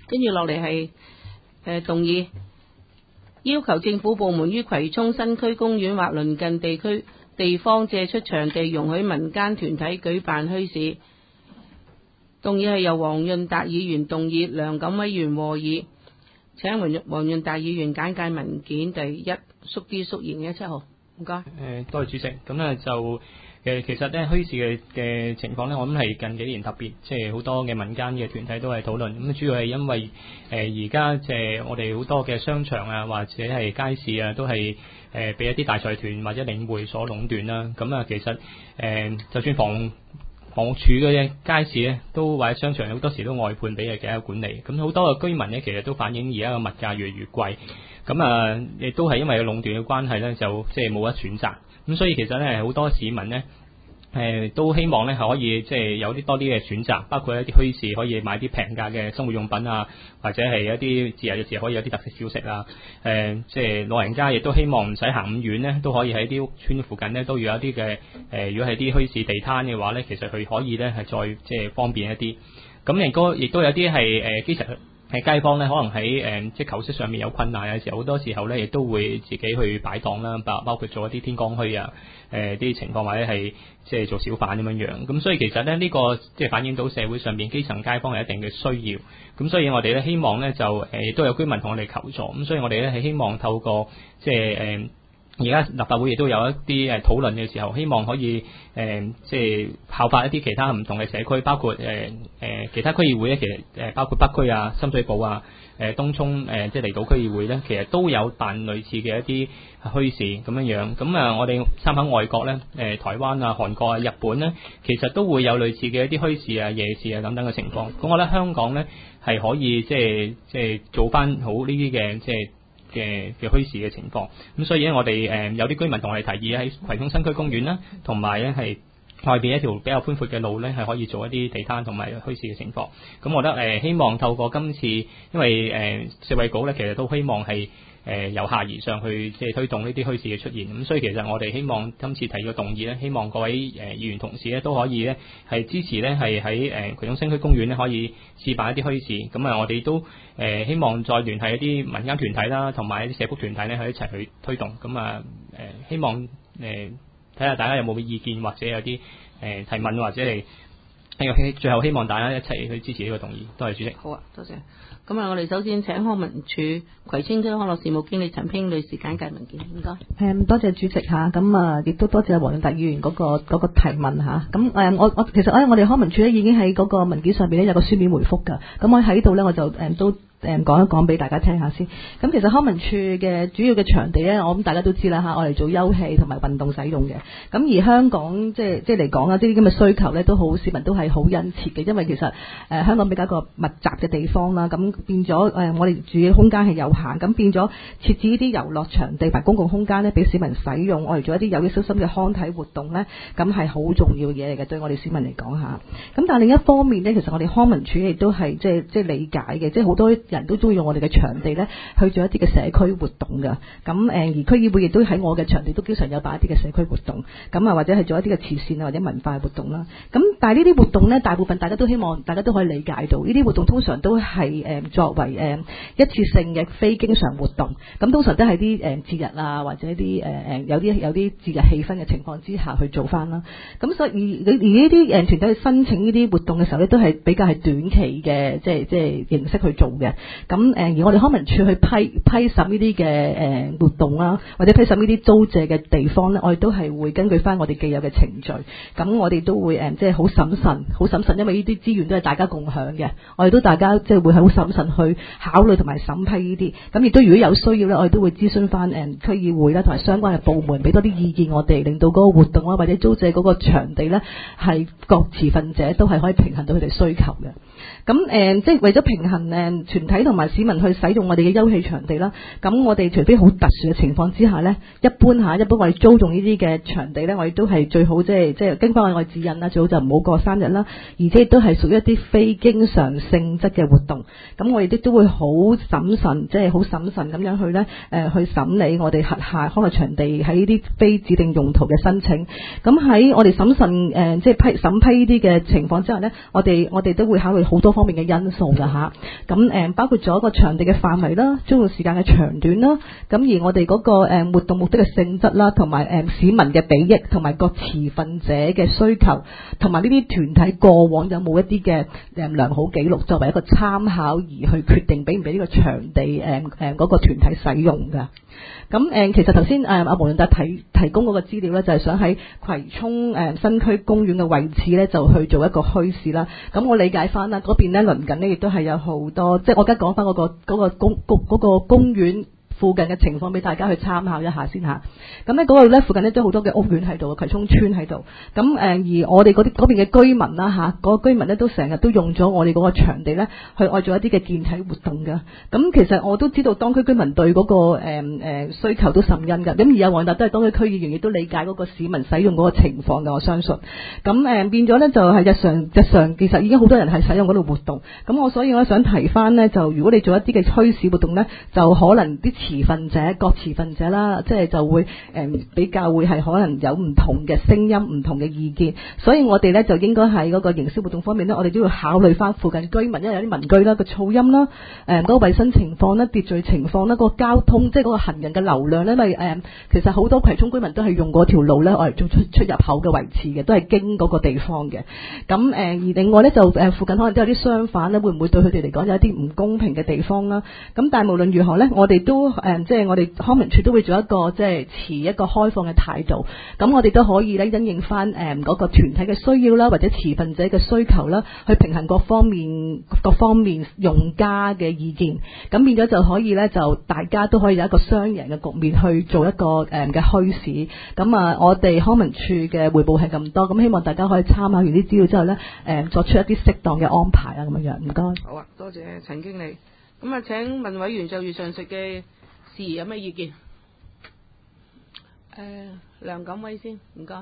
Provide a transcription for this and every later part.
跟住落嚟係動議要求政府部門於葵涌新區公園或鄰近地方借出場地，容許民間團體舉辦墟市。動議係由黃潤達議員動議，梁錦威議員和議。請黃潤達議員簡介文件第一縮 D 縮2嘅7號。唔該。 多謝主席。咁咧就其實咧墟市嘅情況咧，我諗係近幾年特別，即係好多嘅民間嘅團體都係討論。咁主要係因為而家即係我哋好多嘅商場啊，或者係街市啊，都係俾一啲大財團或者領匯所壟斷啦。咁啊，其實就算房屋署嘅街市咧，都或者商場好多時都外判俾其他管理。咁好多嘅居民咧，其實都反映而家嘅物價越嚟越貴。咁啊，亦都係因為個壟斷嘅關係咧，就即係冇得選擇。咁所以其實咧，好多市民咧，都希望咧係可以即係有多啲嘅選擇，包括一啲墟市可以買啲平價嘅生活用品啊，或者係一啲節日嘅時候可以有啲特色小食啊。即係老人家亦都希望唔使行咁遠咧，都可以喺啲屋村附近咧都要有一啲嘅如果係啲墟市地攤嘅話咧，其實佢可以咧係再即係方便一啲。咁亦都有啲係基層街坊咧，可能喺即係求職上面有困難嘅時候，好多時候咧亦都會自己去擺檔啦，包括做一啲天光墟啊，啲情況或者係即係做小販咁樣樣。咁所以其實咧呢個即係反映到社會上面基層街坊有一定嘅需要。咁所以我哋咧希望咧就亦都有居民同我哋求助。咁所以我哋咧係希望透過即係而家立法會亦都有一啲討論嘅時候，希望可以即係效法一啲其他唔同嘅社區，包括其他區議會咧，其實包括北區啊、深水埗啊、東涌即係離島區議會咧，其實都有辦類似嘅一啲墟市咁樣樣。咁啊，我哋參考外國咧，台灣啊、韓國啊、日本咧，其實都會有類似嘅一啲墟市啊、夜市啊等等嘅情況。咁我覺得香港咧係可以即係做翻好呢啲嘅即係嘅墟市嘅情況。咁所以咧，我哋有啲居民同我哋提議喺葵涌新區公園啦，同埋咧係外邊一條比較寬闊嘅路咧，係可以做一啲地攤同埋墟市嘅情況。咁我覺得希望透過今次，因為食衞局咧其實都希望係由下而上去即係推動呢啲墟市嘅出現。咁所以其實我哋希望今次提嘅動議咧，希望各位議員同事咧都可以咧係支持咧係喺葵涌新區公園咧可以試辦一啲墟市。咁啊，我哋都希望再聯繫一啲民間團體啦，同埋一啲社福團體咧，去一齊去推動。咁啊希望睇下大家有冇意見，或者有啲提問，或者係最後希望大家一齊去支持呢個動議。多謝主席。 好啊，多謝。咁啊，我哋首先請康文署葵青區康樂事務經理陳拼女士簡介文件。唔該。 多謝主席嚇，咁啊亦都多謝黃潤達議員嗰個提問嚇。咁我其實我哋康文署咧已經喺嗰個文件上邊咧有個書面回覆㗎。咁我喺度咧我就都講一講俾大家聽下先。咁其實康文署嘅主要嘅場地咧，我諗大家都知啦嚇，我哋做休憩同埋運動使用嘅。咁而香港即係嚟講啊，呢啲咁嘅需求咧都好，市民都係好殷切嘅，因為其實香港比較一個密集嘅地方啦，咁變咗我哋住嘅空間係有限，咁變咗設置呢啲遊樂場地同公共空間咧，俾市民使用，我哋做一啲有益身心嘅康體活動咧，咁係好重要嘅嘢嚟嘅，對我哋市民嚟講嚇。咁但係另一方面咧，其實我哋康文署亦都係即係理解嘅，即係好多人都中意用我哋嘅場地咧去做一啲嘅社區活動㗎。咁而區議會亦都喺我嘅場地都經常有辦一啲嘅社區活動，咁啊或者係做一啲嘅慈善啊或者文化活動啦。咁但係呢啲活動咧，大部分大家都希望大家都可以理解到，呢啲活動通常都係作為一次性嘅非經常活動。咁通常都係啲節日啊或者啲有啲節日氣氛嘅情況之下去做翻啦。咁所以而呢啲團體去申請呢啲活動嘅時候咧，都係比較係短期嘅即係形式去做嘅。咁而我哋康文署去批審呢啲嘅活動啦，或者批審呢啲租借嘅地方咧，我哋都係會根據翻我哋既有嘅程序。咁我哋都會即係好審慎，因為呢啲資源都係大家共享嘅，我哋都大家即係會係好審慎去考慮同埋審批呢啲。咁亦都如果有需要咧，我哋都會諮詢翻區議會啦，同埋相關嘅部門俾多啲意見我哋，令到嗰個活動啊或者租借嗰個場地咧係各持份者都係可以平衡到佢哋需求嘅。咁即係為咗平衡團體同埋市民去使用我哋嘅休憩場地啦。咁我哋除非好特殊嘅情況之下咧，一般我哋租用呢啲嘅場地咧，我哋都係最好即係跟翻我哋指引啦，最好就唔好過3日啦，而且都係屬於一啲非經常性質嘅活動。咁我哋都會好審慎，即係好審慎咁樣去咧去審理我哋轄下康樂場地喺呢啲非指定用途嘅申請。咁喺我哋審慎即係審批呢啲嘅情況之下咧，我哋都會考慮好多方面嘅因素㗎吓。咁包括咗個場地嘅範圍啦、租用時間嘅長短啦，咁而我哋嗰個活動目的嘅性質啦，同埋市民嘅裨益，同埋各持份者嘅需求，同埋呢啲團體過往有冇一啲嘅良好記錄作為一個參考而去決定俾唔俾呢個場地嗰個團體使用㗎。咁其實頭先阿黃潤達提供嗰個資料咧，就係想喺葵涌新區公園嘅位置咧，就去做一個墟市啦。咁我理解翻啦，嗰邊咧鄰近咧亦都係有好多，即係我而家講翻嗰個公園附近嘅情況俾大家去參考一下先嚇。咁咧嗰度咧附近咧都好多嘅屋苑喺度，葵涌村喺度。咁而我哋嗰邊嘅居民啦嚇，嗰個居民咧都成日都用咗我哋嗰個場地咧去愛做一啲嘅健體活動㗎。咁其實我都知道當區居民對嗰個需求都甚殷㗎。咁而阿黃達都係當區區議員，亦都理解嗰個市民使用嗰個情況㗎。我相信。咁變咗咧就係日常其實已經好多人係使用嗰度活動。咁所以我想提翻咧，就如果你做一啲嘅墟市活動咧，就可能啲各持份者啦，即係就會比較會係可能有唔同嘅聲音、唔同嘅意見，所以我哋咧就應該喺嗰個營銷活動方面咧，我哋都要考慮翻附近居民，因為有啲民居啦個噪音啦、嗰個衛生情況啦、秩序情況啦、嗰個交通即係嗰個行人嘅流量咧，因為其實好多葵涌居民都係用嗰條路咧，嚟做出入口嘅位置嘅，都係經嗰個地方嘅。咁而另外咧就附近可能都有啲商販咧，會唔會對佢哋嚟講有一啲唔公平嘅地方啦？咁但係無論如何咧，我哋都即係我哋康文署都會做一個即係持一個開放嘅態度，咁我哋都可以咧因應翻嗰個團體嘅需要啦，或者持份者嘅需求啦，去平衡各方面用家嘅意見，咁變咗就可以咧就大家都可以有一個雙贏嘅局面去做一個嘅墟市。咁我哋康文署嘅彙報係咁多，咁希望大家可以參考完啲資料之後咧作出一啲適當嘅安排啊，咁樣樣。唔該。 好啊，多謝陳經理。咁請問委員就如上述嘅事宜有咩意見？梁錦威先，唔該。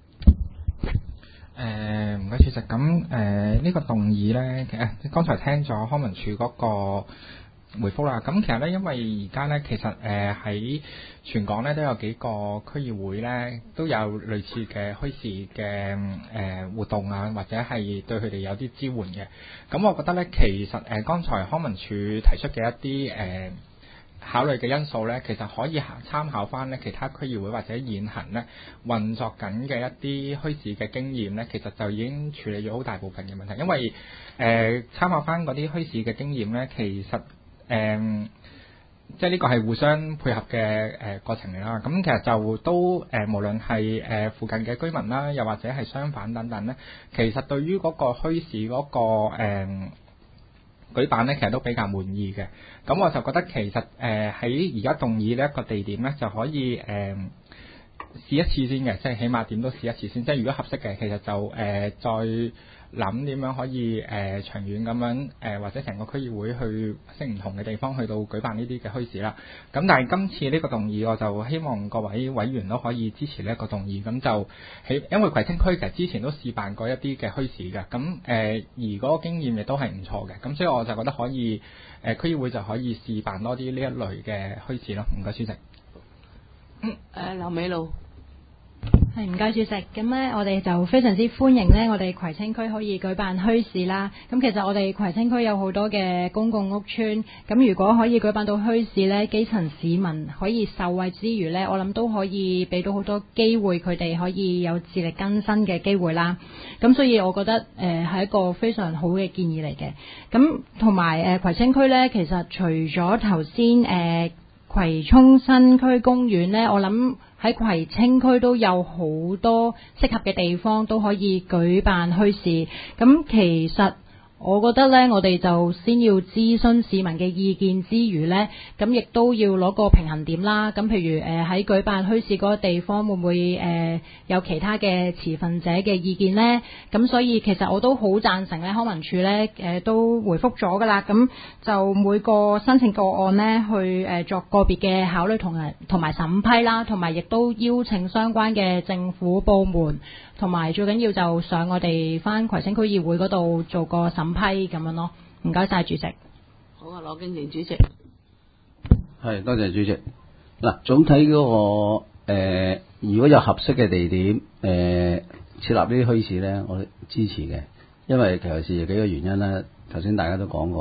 唔該主席。咁呢個動議咧，其實剛才聽咗康文署嗰個回覆啦。咁其實咧，因為而家咧，其實喺全港咧都有幾個區議會咧都有類似嘅墟市嘅活動啊，或者係對佢哋有啲支援嘅。咁我覺得咧，其實剛才康文署提出嘅一啲考慮嘅因素咧，其實可以參考翻咧其他區議會或者現行咧運作緊嘅一啲墟市嘅經驗咧，其實就已經處理咗好大部分嘅問題。因為參考翻嗰啲墟市嘅經驗咧，其實即係呢個係互相配合嘅過程嚟啦。咁其實就都無論係附近嘅居民啦，又或者係商販等等咧，其實對於嗰個墟市嗰個舉辦咧，其實都比較滿意嘅。咁我就覺得其實喺而家動議呢一個地點咧，就可以試一次先嘅，即係起碼點都試一次先。即係如果合適嘅，其實就再諗點樣可以長遠咁樣或者成個區議會去識唔同嘅地方去到舉辦呢啲嘅墟市啦。咁但係今次呢個動議，我就希望各位委員都可以支持呢一個動議。咁就因為葵青區其實之前都試辦過一啲嘅墟市嘅，咁而嗰個經驗亦都係唔錯嘅。咁所以我就覺得可以區議會就可以試辦多啲呢一類嘅墟市咯。唔該主席。 劉美露。 係，唔該主席。咁咧，我哋就非常之歡迎咧，我哋葵青區可以舉辦墟市啦。咁其實我哋葵青區有好多嘅公共屋邨，咁如果可以舉辦到墟市咧，基層市民可以受惠之餘咧，我諗都可以俾到好多機會佢哋可以有自力更生嘅機會啦。咁所以我覺得係一個非常好嘅建議嚟嘅。咁同埋葵青區咧，其實除咗頭先葵涌新區公園咧，我諗喺葵青區都有好多適合嘅地方都可以舉辦墟市。咁其實我覺得呢，我哋就先要諮詢市民嘅意見之餘呢，咁亦都要攞個平衡點啦。咁譬如喺舉辦墟市嗰個地方會唔會有其他嘅持份者嘅意見呢？咁所以其實我都好贊成咧，康文署呢都回覆咗㗎啦。咁就每個申請個案呢去作個別嘅考慮同埋審批啦，同埋亦都邀請相關嘅政府部門，同埋最緊要就上我哋返葵青區議會嗰度做個審批咁樣咯。唔該晒主席。 好啊，羅敬賢主席。 係，多謝主席。嗱，總體嗰個如果有合適嘅地點設立呢啲墟市咧，我支持嘅，因為其實是幾個原因啦。頭先大家都講過，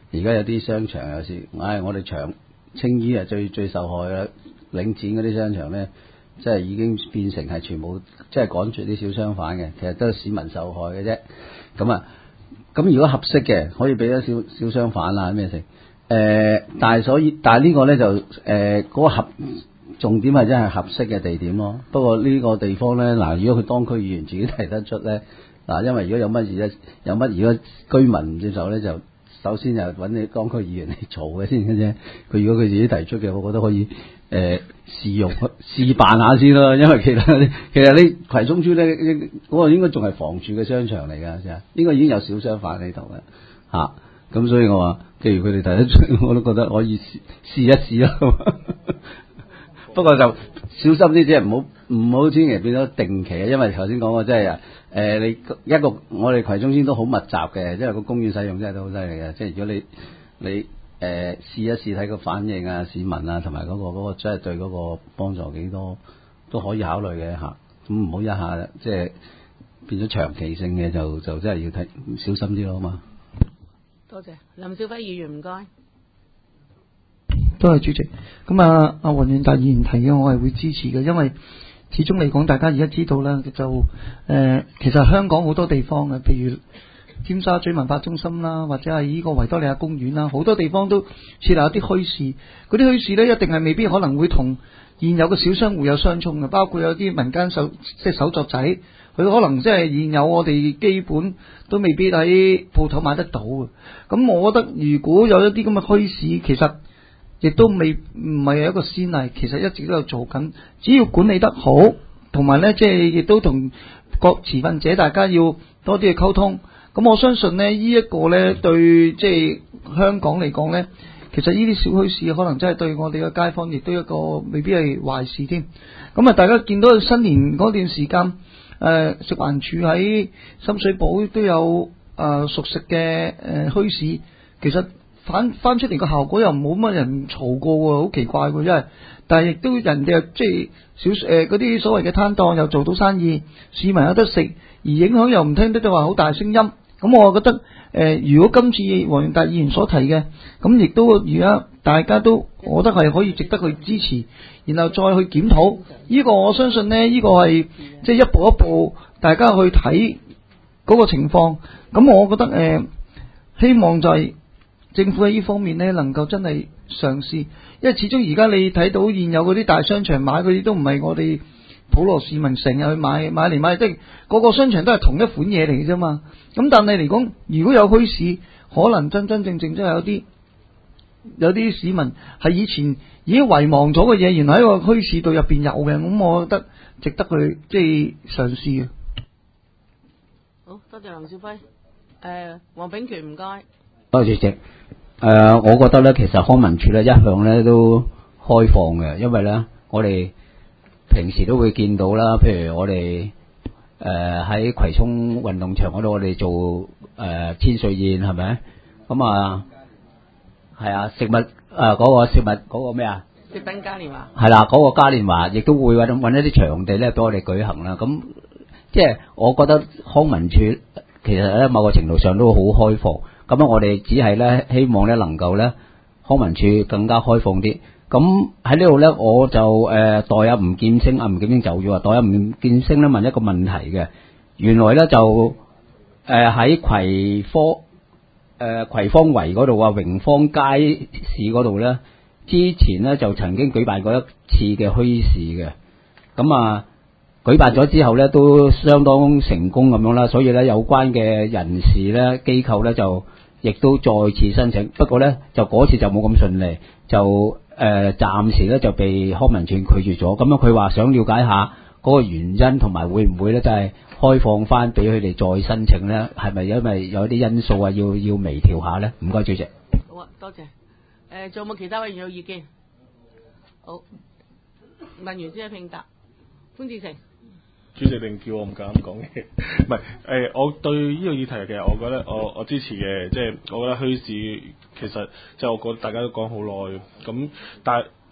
而家有啲商場有時，我哋青衣係最受害嘅，領展嗰啲商場咧，即係已經變成係全部即係趕絕啲小商販嘅，其實都係市民受害嘅啫。咁如果合適嘅，可以俾咗小商販啊咩食。但係呢個咧就嗰個重點係真係合適嘅地點咯。不過呢個地方咧，嗱，如果佢當區議員自己提得出咧，嗱，因為如果有乜事咧，如果居民唔接受咧，就首先就揾你當區議員嚟嘈嘅先嘅啫。佢如果佢自己提出嘅，我覺得可以試辦下先咯。因為其實你葵涌村咧，嗰個應該仲係房署嘅商場嚟㗎，啫，應該已經有小商販喺度嘅嚇。咁所以我話，既如佢哋提得出，我都覺得可以試一試咯。不過就小心啲，即係唔好千祈變咗定期啊！因為頭先講過，即係我哋葵涌村都好密集嘅，因為個公園使用真係都好犀利嘅。即係如果你試一試睇個反應啊，市民啊，同埋嗰個真係對嗰個幫助幾多都可以考慮嘅嚇。咁唔好一下即係變咗長期性嘅，就真係要睇小心啲咯嘛。 多謝林少輝議員，唔該。 多謝主席。咁阿黃遠達議員提嘅，我係會支持嘅，因為始終嚟講，大家而家知道啦，就其實香港好多地方嘅，譬如尖沙咀文化中心啦，或者係呢個維多利亞公園啦，好多地方都設立一啲墟市。嗰啲墟市呢，一定係未必可能會同現有嘅小商戶有相衝嘅，包括有啲民間手作仔，佢可能即係現有我哋基本都未必喺鋪頭買得到嘅。咁我覺得如果有一啲咁嘅墟市，其實亦都唔係一個先例，其實一直都有做緊。只要管理得好，同埋呢，即係亦都同各持份者大家要多啲嘅溝通。咁我相信呢，呢一個呢，對即係香港嚟講呢，其實呢啲小墟市可能真係對我哋嘅街坊亦都一個未必係壞事添。咁大家見到新年嗰段時間，食環署喺深水埗都有熟食嘅墟市，其實翻出嚟個效果又冇乜人嘈過喎，好奇怪喎真係。但係亦都人哋即係嗰啲所謂嘅攤檔又做到生意，市民有得食，而影響又唔聽得話好大聲音。咁我覺得如果今次黃遠達議員所提嘅，咁亦都而家大家都我覺得係可以值得去支持，然後再去檢討。呢個我相信呢，呢個係即係一步一步大家去睇嗰個情況。咁我覺得希望就係政府喺呢方面呢，能夠真係嘗試，因為始終而家你睇到現有嗰啲大商場買嗰啲都唔係我哋普羅市民成日去買嚟買，即係個個商場都係同一款嘢嚟嘅啫嘛。咁但係嚟講，如果有墟市，可能真正真係有啲市民係以前已經遺忘咗嘅嘢，原來喺個墟市度入邊有嘅，咁我覺得值得去即係嘗試嘅。 好多謝林少輝。黃炳權唔該。 多謝主席。我覺得咧，其實康文署咧一向咧都開放嘅，因為咧我哋平時都會見到啦，譬如我哋喺葵涌運動場嗰度，我哋做千歲宴係咪？咁係啊，食物嗰個咩啊？ 食品嘉年華係啦，嗰個嘉年華亦都會揾一啲場地咧俾我哋舉行啦。咁即係我覺得康文署其實咧某個程度上都好開放。咁我哋只係咧希望咧能夠咧康文署更加開放啲。咁喺呢度咧，我就代阿吳劍星就要話代阿吳劍星咧問一個問題嘅。原來咧就喺葵芳圍嗰度啊，榮芳街市嗰度咧，之前咧就曾經舉辦過一次嘅墟市嘅。咁舉辦咗之後咧都相當成功咁樣啦，所以咧有關嘅人士咧機構咧就亦都再次申請，不過咧就嗰次就冇咁順利，就暫時咧就被康文署拒絕咗。咁樣佢話想了解下嗰個原因，同埋會唔會咧就係開放翻俾佢哋再申請咧？係咪因為有啲因素啊要微調下咧？唔該主席。 好啊，多謝。仲有冇其他委員有意見？好，問完先去拼答。潘志成。 主席定叫我唔敢講嘅，唔係我對呢個議題其實我覺得我支持嘅，即係我覺得墟市其實即係我覺得大家都講好耐咁，但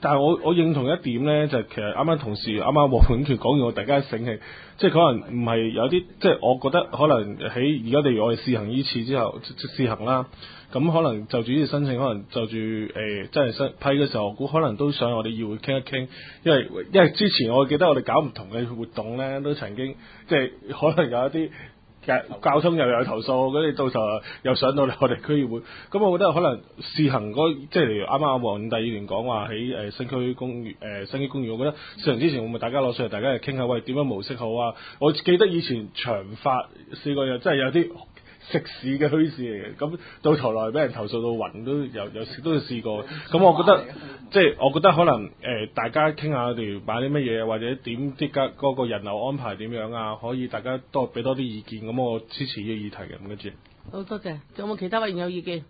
但係我認同一點咧，就係其實啱啱同事啱啱黃永權講完，我突然間醒起，即係可能唔係有啲，即係我覺得可能喺而家例如我哋試行呢次之後試行啦，咁可能就住呢次申請，可能就住真係批嘅時候，我估可能都想我哋議會傾一傾，因為之前我記得我哋搞唔同嘅活動咧，都曾經即係可能有一啲。交通又有投訴，跟住到時候又上到嚟我哋區議會，咁我覺得可能試行即係例如啱啱阿黃永達議員講話喺新區公園，我覺得試行之前會唔會大家攞上嚟，大家嚟傾下，喂點樣模式好啊？我記得以前長發試過又真係有啲食肆嘅墟市嚟嘅，咁到頭來俾人投訴到暈，都有試過。咁我覺得即係我覺得可能大家傾下例如買啲乜嘢，或者點啲嗰個人流安排點樣啊，可以大家俾多啲意見。咁我支持呢個議題嘅，唔該住。 好多謝，仲有冇其他委員有意見？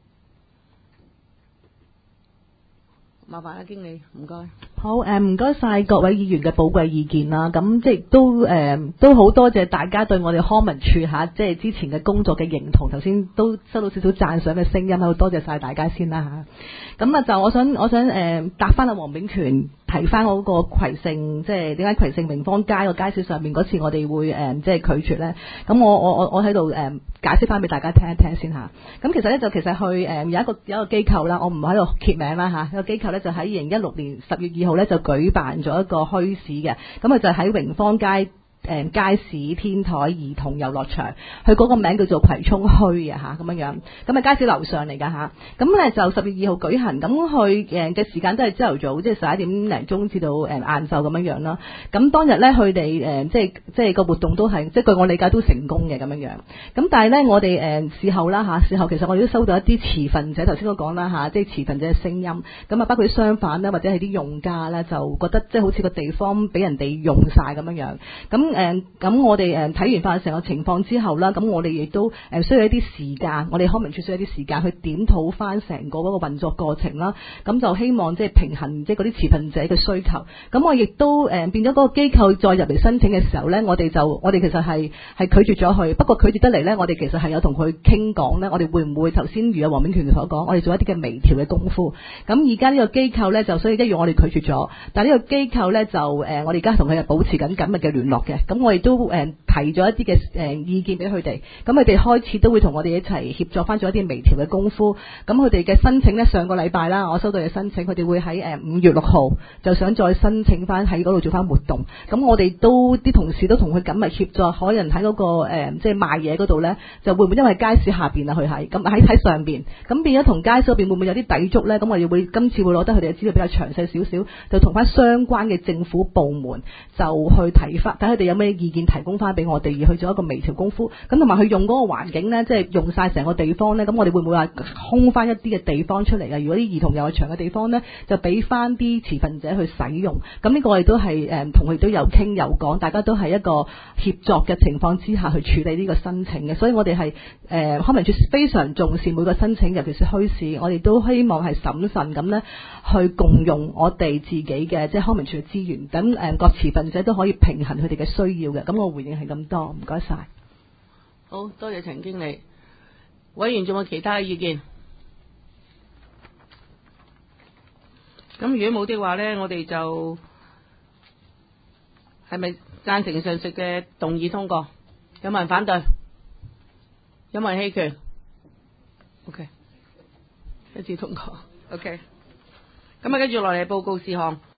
麻煩阿經理，唔該。 好，唔該晒各位議員嘅寶貴意見啦。咁即係都好多謝大家對我哋康文署嚇，即係之前嘅工作嘅認同。頭先都收到少少讚賞嘅聲音，好多謝晒大家先啦嚇。咁啊就我想答翻阿黃炳權提翻我嗰個葵盛，即係點解葵盛榮芳街個街市上面嗰次我哋會即係拒絕咧？咁我喺度解釋翻俾大家聽一聽先嚇。咁其實咧就其實去有一個機構啦，我唔喺度揭名啦嚇。有個機構咧就喺2016年10月2號咧就舉辦咗一個墟市嘅，咁啊就喺榮芳街街市天台兒童遊樂場，佢嗰個名叫做葵涌墟啊嚇，咁樣，咁啊街市樓上嚟㗎嚇，咁咧就10月2號舉行，咁佢嘅時間都係朝頭早，即係11點零鐘至到晏晝咁樣啦。咁當日咧佢哋即係個活動都係即係據我理解都成功嘅咁樣。咁但係咧我哋事後啦嚇，事後其實我哋都收到一啲持份者頭先都講啦嚇，即係持份者嘅聲音，咁啊包括啲商販啦或者係啲用家咧就覺得即係好似個地方俾人哋用晒咁樣。咁我哋睇完翻成個情況之後啦，咁我哋亦都需要一啲時間，我哋康文署需要一啲時間去檢討翻成個嗰個運作過程啦。咁就希望即係平衡即係嗰啲持份者嘅需求。咁我亦都變咗嗰個機構再入嚟申請嘅時候咧，我哋其實係拒絕咗佢。不過拒絕得嚟咧，我哋其實係有同佢傾講咧，我哋會唔會頭先如阿黃炳權所講，我哋做一啲嘅微調嘅功夫。咁而家呢個機構咧就所以一樣我哋拒絕咗，但係呢個機構咧就我哋而家同佢係保持緊緊密嘅聯絡嘅。咁我亦都提咗一啲嘅意見俾佢哋，咁佢哋開始都會同我哋一齊協助翻咗一啲微調嘅功夫。咁佢哋嘅申請咧，上個禮拜啦，我收到嘅申請，佢哋會喺5月6號就想再申請翻喺嗰度做翻活動。咁我哋都啲同事都同佢緊密協助，可能喺嗰個即係賣嘢嗰度咧，就會唔會因為街市下邊啊佢係咁喺上邊，咁變咗同街市嗰邊會唔會有啲抵觸咧？咁我哋會今次會攞得佢哋嘅資料比較詳細少少，就同翻相關嘅政府部門就去睇翻，睇佢哋有咩意見提供翻俾我哋，而去做一個微調功夫。咁同埋佢用嗰個環境咧，即係用晒成個地方咧，咁我哋會唔會話空翻一啲嘅地方出嚟啊？如果啲兒童遊樂場嘅地方咧，就俾翻啲持份者去使用。咁呢個我哋都係同佢都有傾有講，大家都係一個協作嘅情況之下去處理呢個申請嘅。所以我哋係康文署非常重視每個申請，尤其是墟市，我哋都希望係審慎咁咧去共用我哋自己嘅即係康文署嘅資源，等各持份者都可以平衡佢哋嘅需要嘅。咁我回應係咁多，唔該晒。 好多謝陳經理。委員仲有其他意見？咁如果冇的話呢，我哋就係咪贊成上述嘅動議通過？有冇人反對？有冇人棄權 ？OK， 一致通過。OK， 咁啊，跟住落嚟報告事項。